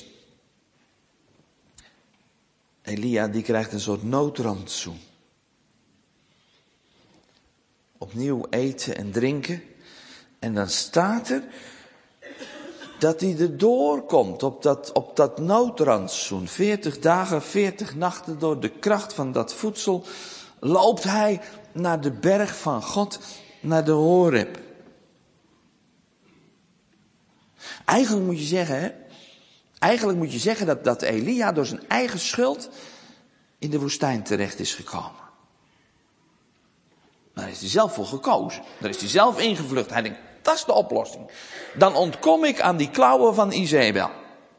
Elia die krijgt een soort noodrantsoen. Opnieuw eten en drinken. En dan staat er dat hij erdoor komt op dat noodrantsoen. 40 dagen, 40 nachten door de kracht van dat voedsel loopt hij naar de berg van God, naar de Horeb. Eigenlijk moet je zeggen dat Elia door zijn eigen schuld in de woestijn terecht is gekomen. Daar is hij zelf voor gekozen. Daar is hij zelf ingevlucht. Hij denkt, dat is de oplossing. Dan ontkom ik aan die klauwen van Izebel.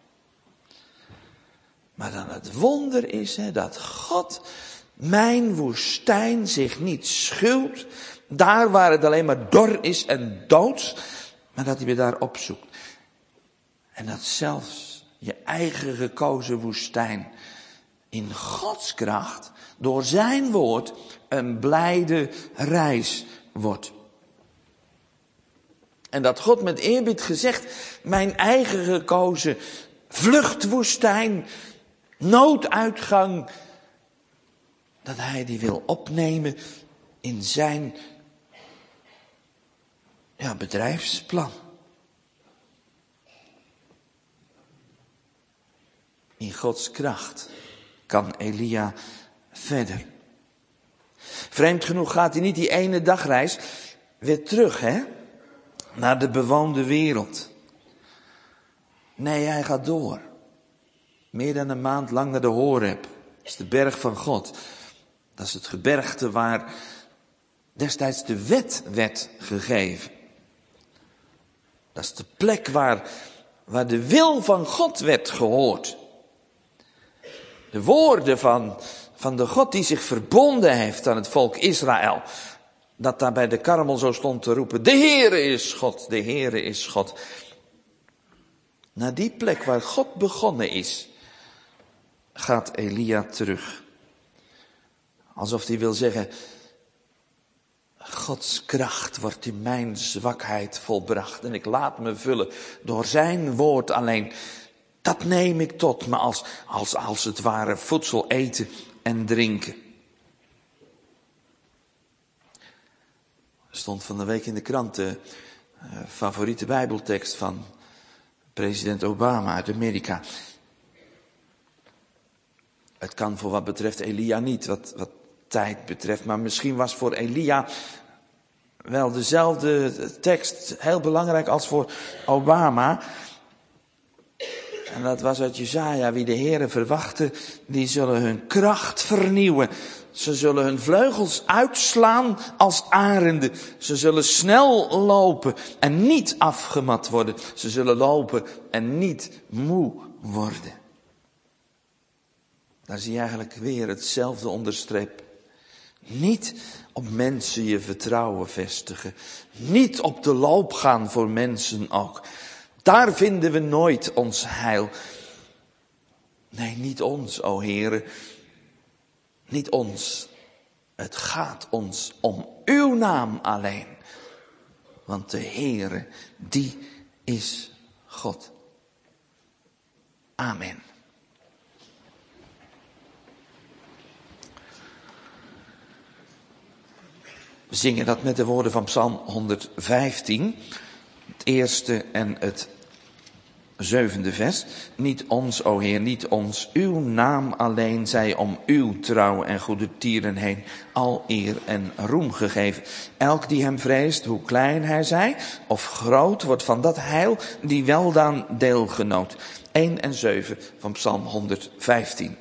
Maar dan het wonder is dat God mijn woestijn zich niet schuwt. Daar waar het alleen maar dor is en doods. Maar dat hij me daar opzoekt. En dat zelfs je eigen gekozen woestijn in Gods kracht door zijn woord een blijde reis wordt. En dat God met eerbied gezegd mijn eigen gekozen vluchtwoestijn, nooduitgang, dat hij die wil opnemen in zijn bedrijfsplan. In Gods kracht kan Elia verder. Vreemd genoeg gaat hij niet die ene dagreis weer terug, naar de bewoonde wereld. Nee, hij gaat door. Meer dan een maand lang naar de Horeb. Dat is de berg van God. Dat is het gebergte waar destijds de wet werd gegeven. Dat is de plek waar de wil van God werd gehoord. De woorden van de God die zich verbonden heeft aan het volk Israël. Dat daar bij de Karmel zo stond te roepen. De Heere is God, de Heere is God. Naar die plek waar God begonnen is, gaat Elia terug. Alsof hij wil zeggen, Gods kracht wordt in mijn zwakheid volbracht. En ik laat me vullen door zijn woord alleen. Dat neem ik tot me als het ware voedsel eten en drinken. Er stond van de week in de krant de favoriete bijbeltekst van president Obama uit Amerika. Het kan voor wat betreft Elia niet, wat tijd betreft. Maar misschien was voor Elia wel dezelfde tekst heel belangrijk als voor Obama. En dat was uit Jesaja, wie de Heere verwachten, die zullen hun kracht vernieuwen. Ze zullen hun vleugels uitslaan als arenden. Ze zullen snel lopen en niet afgemat worden. Ze zullen lopen en niet moe worden. Daar zie je eigenlijk weer hetzelfde onderstreep. Niet op mensen je vertrouwen vestigen. Niet op de loop gaan voor mensen ook. Daar vinden we nooit ons heil. Nee, niet ons, o Heere. Niet ons. Het gaat ons om uw naam alleen. Want de Heere, die is God. Amen. We zingen dat met de woorden van Psalm 115. Het eerste en het 7e vers. Niet ons, o Heer, niet ons. Uw naam alleen zij om uw trouw en goede tieren heen al eer en roem gegeven. Elk die hem vreest, hoe klein hij zij, of groot, wordt van dat heil die weldaan deelgenoot. 1 en 7 van Psalm 115.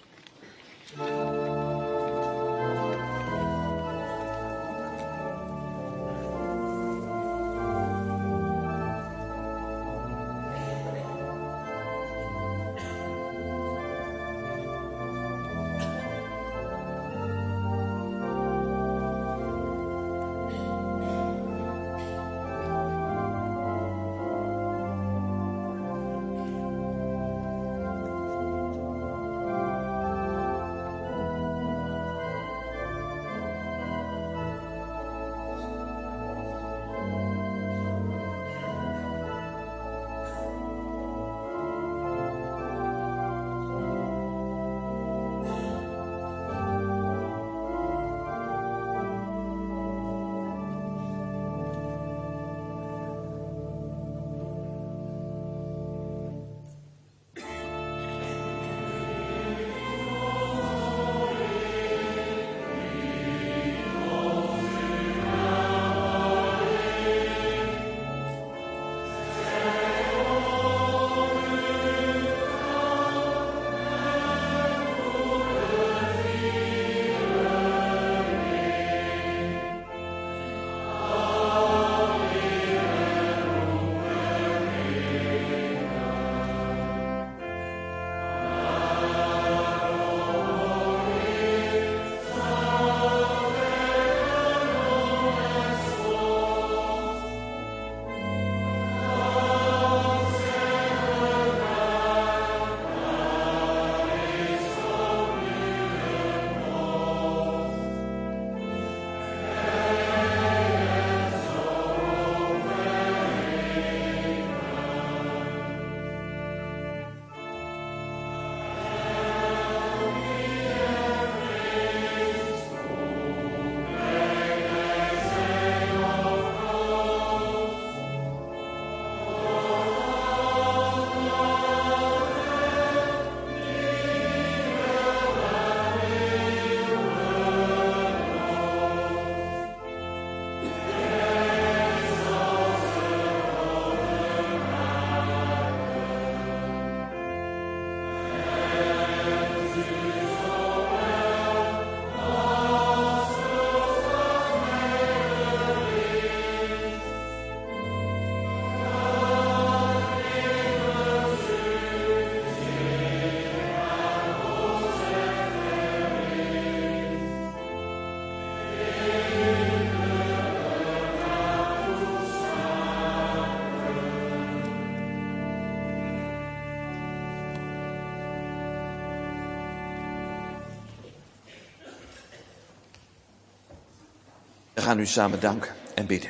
We gaan u samen danken en bidden.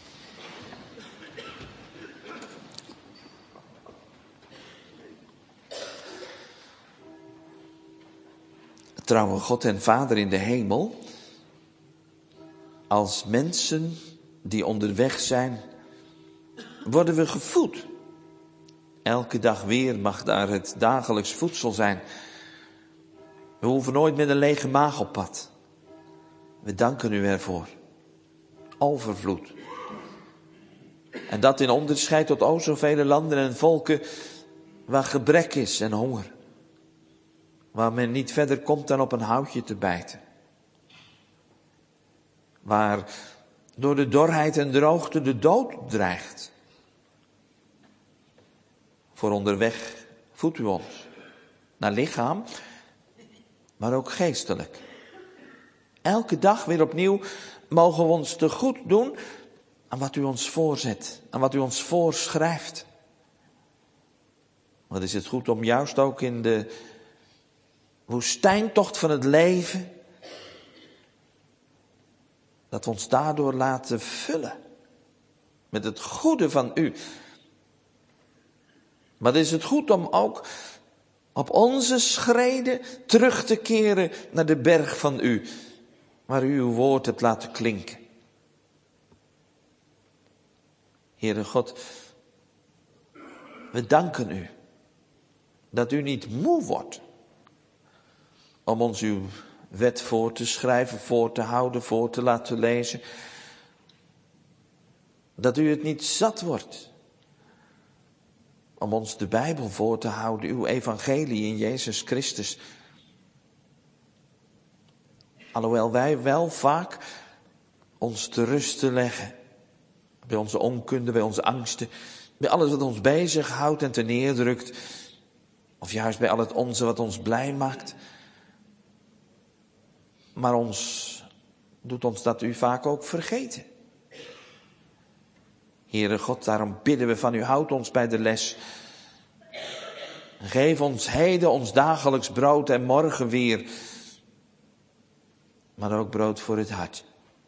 Trouwe God en Vader in de hemel, als mensen die onderweg zijn, worden we gevoed. Elke dag weer mag daar het dagelijks voedsel zijn. We hoeven nooit met een lege maag op pad. We danken u ervoor. Overvloed. En dat in onderscheid tot o zoveel landen en volken waar gebrek is en honger. Waar men niet verder komt dan op een houtje te bijten. Waar door de dorheid en droogte de dood dreigt. Voor onderweg voedt u ons. Naar lichaam, maar ook geestelijk. Elke dag weer opnieuw mogen we ons te goed doen aan wat u ons voorzet. Aan wat u ons voorschrijft. Wat is het goed om juist ook in de woestijntocht van het leven, dat we ons daardoor laten vullen met het goede van u. Wat is het goed om ook op onze schreden terug te keren naar de berg van u, waar u uw woord hebt laten klinken. Heere God, We danken u dat u niet moe wordt om ons uw wet voor te schrijven, voor te houden, voor te laten lezen. Dat u het niet zat wordt om ons de Bijbel voor te houden, uw evangelie in Jezus Christus. Alhoewel wij wel vaak ons te rusten leggen bij onze onkunde, bij onze angsten, bij alles wat ons bezighoudt en terneerdrukt, of juist bij al het onze wat ons blij maakt. Maar doet ons dat u vaak ook vergeten. Heere God, daarom bidden we van u, houd ons bij de les. Geef ons heden ons dagelijks brood en morgen weer, maar ook brood voor het hart.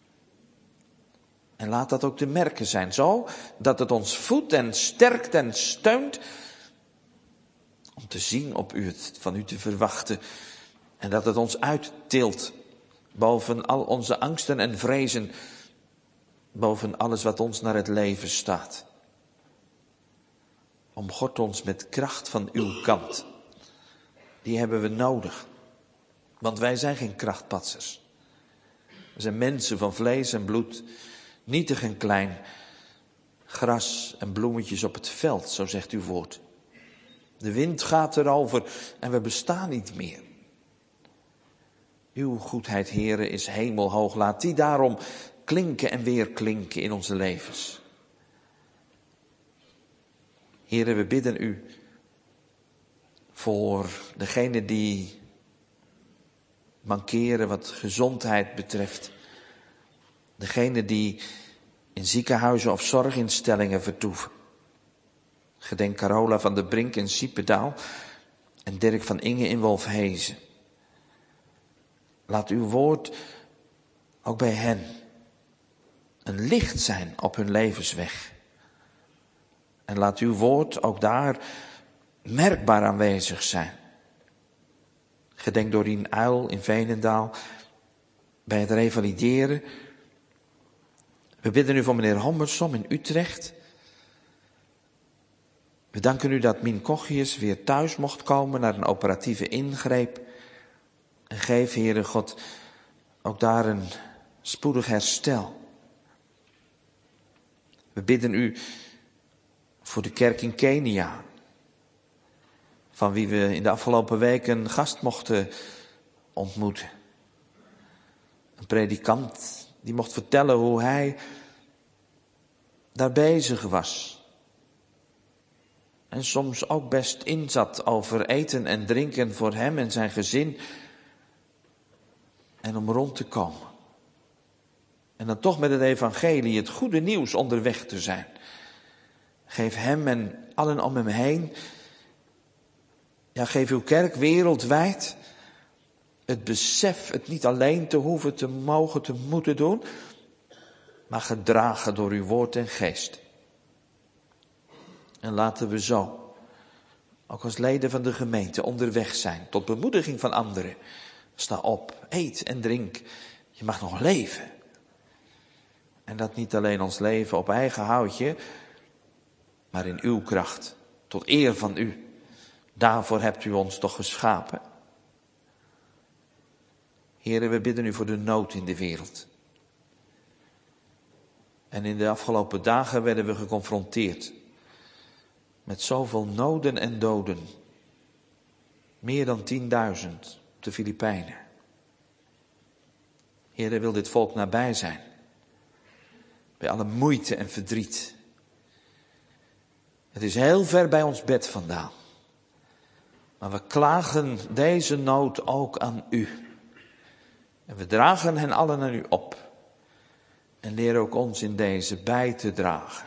En laat dat ook te merken zijn, zo dat het ons voedt en sterkt en steunt om te zien op u, het van u te verwachten. En dat het ons uittilt boven al onze angsten en vrezen, boven alles wat ons naar het leven staat. Omgord ons met kracht van uw kant. Die hebben we nodig, want wij zijn geen krachtpatsers. We zijn mensen van vlees en bloed, nietig en klein, gras en bloemetjes op het veld, zo zegt uw woord. De wind gaat erover en we bestaan niet meer. Uw goedheid, Heere, is hemelhoog. Laat die daarom klinken en weer klinken in onze levens. Heere, we bidden u voor degenen die mankeren wat gezondheid betreft. Degenen die in ziekenhuizen of zorginstellingen vertoeven. Gedenk Carola van der Brink in Siependaal en Dirk van Inge in Wolfhezen. Laat uw woord ook bij hen een licht zijn op hun levensweg. En laat uw woord ook daar merkbaar aanwezig zijn. Gedenk Dorien Uil in Veenendaal bij het revalideren. We bidden u voor meneer Hommersom in Utrecht. We danken u dat Mien Kochius weer thuis mocht komen naar een operatieve ingreep. En geef, Heere God, ook daar een spoedig herstel. We bidden u voor de kerk in Kenia, van wie we in de afgelopen weken een gast mochten ontmoeten. Een predikant die mocht vertellen hoe hij daar bezig was. En soms ook best inzat over eten en drinken voor hem en zijn gezin. En om rond te komen. En dan toch met het evangelie, het goede nieuws onderweg te zijn. Geef hem en allen om hem heen. Ja, geef uw kerk wereldwijd het besef het niet alleen te hoeven, te mogen, te moeten doen, maar gedragen door uw woord en geest. En laten we zo, ook als leden van de gemeente, onderweg zijn tot bemoediging van anderen. Sta op, eet en drink. Je mag nog leven. En dat niet alleen ons leven op eigen houtje, maar in uw kracht, tot eer van u. Daarvoor hebt u ons toch geschapen. Heren, we bidden u voor de nood in de wereld. En in de afgelopen dagen werden we geconfronteerd met zoveel noden en doden. Meer dan 10.000 op de Filipijnen. Heere, wil dit volk nabij zijn. Bij alle moeite en verdriet. Het is heel ver bij ons bed vandaan. Maar we klagen deze nood ook aan u. En we dragen hen allen aan u op. En leer ook ons in deze bij te dragen.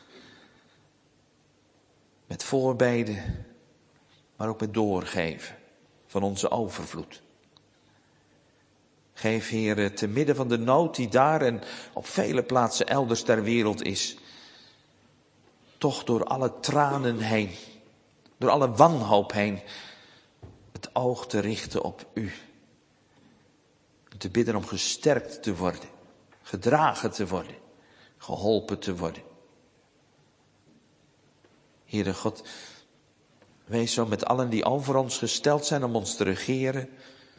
Met voorbeden, maar ook met doorgeven van onze overvloed. Geef, Heere, te midden van de nood die daar en op vele plaatsen elders ter wereld is, toch door alle tranen heen, door alle wanhoop heen, het oog te richten op u. Te bidden om gesterkt te worden, gedragen te worden, geholpen te worden. Heere God, wees zo met allen die over ons gesteld zijn om ons te regeren.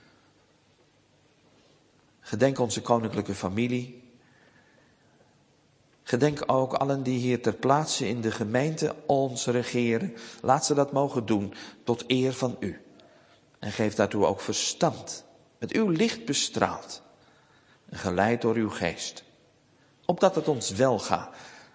Gedenk onze koninklijke familie. Gedenk ook allen die hier ter plaatse in de gemeente ons regeren. Laat ze dat mogen doen tot eer van u. En geef daartoe ook verstand, met uw licht bestraald. En geleid door uw geest. Opdat het ons wel gaat.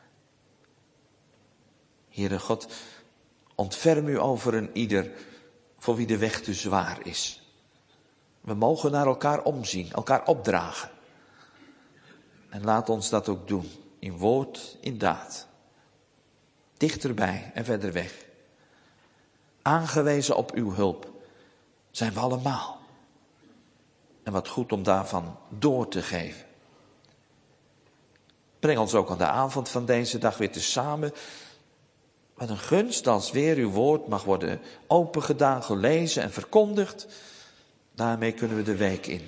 Heere God, ontferm u over een ieder voor wie de weg te zwaar is. We mogen naar elkaar omzien, elkaar opdragen. En laat ons dat ook doen, in woord, in daad. Dichterbij en verder weg. Aangewezen op uw hulp zijn we allemaal. En wat goed om daarvan door te geven. Breng ons ook aan de avond van deze dag weer tezamen. Wat een gunst als weer uw woord mag worden opengedaan, gelezen en verkondigd. Daarmee kunnen we de week in.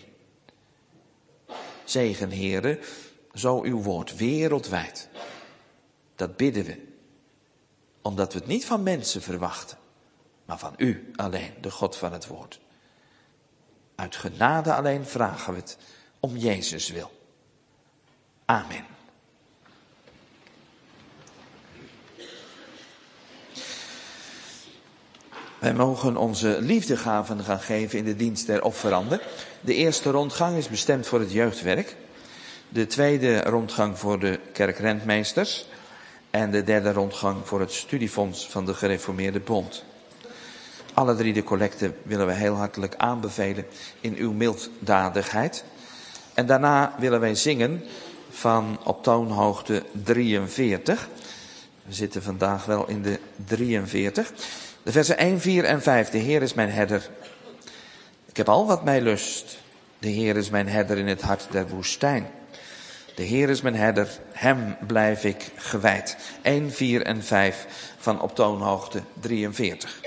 Zegen, Heere, zo uw woord wereldwijd. Dat bidden we. Omdat we het niet van mensen verwachten, maar van u alleen, de God van het woord. Uit genade alleen vragen we het om Jezus wil. Amen. Wij mogen onze liefdegaven gaan geven in de dienst der offeranden. De eerste rondgang is bestemd voor het jeugdwerk. De tweede rondgang voor de kerkrentmeesters. En de derde rondgang voor het studiefonds van de Gereformeerde Bond. Alle drie de collecten willen we heel hartelijk aanbevelen in uw milddadigheid. En daarna willen wij zingen van op toonhoogte 43. We zitten vandaag wel in de 43. De versen 1, 4 en 5. De Heer is mijn herder. Ik heb al wat mij lust. De Heer is mijn herder in het hart der woestijn. De Heer is mijn herder, hem blijf ik gewijd. 1, 4 en 5 van op toonhoogte 43.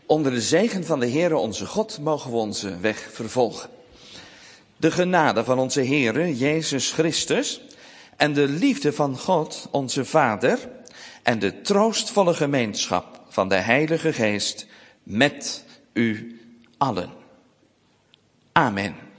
Onder de zegen van de Heere onze God mogen we onze weg vervolgen. De genade van onze Heere Jezus Christus en de liefde van God onze Vader en de troostvolle gemeenschap van de Heilige Geest met u allen. Amen.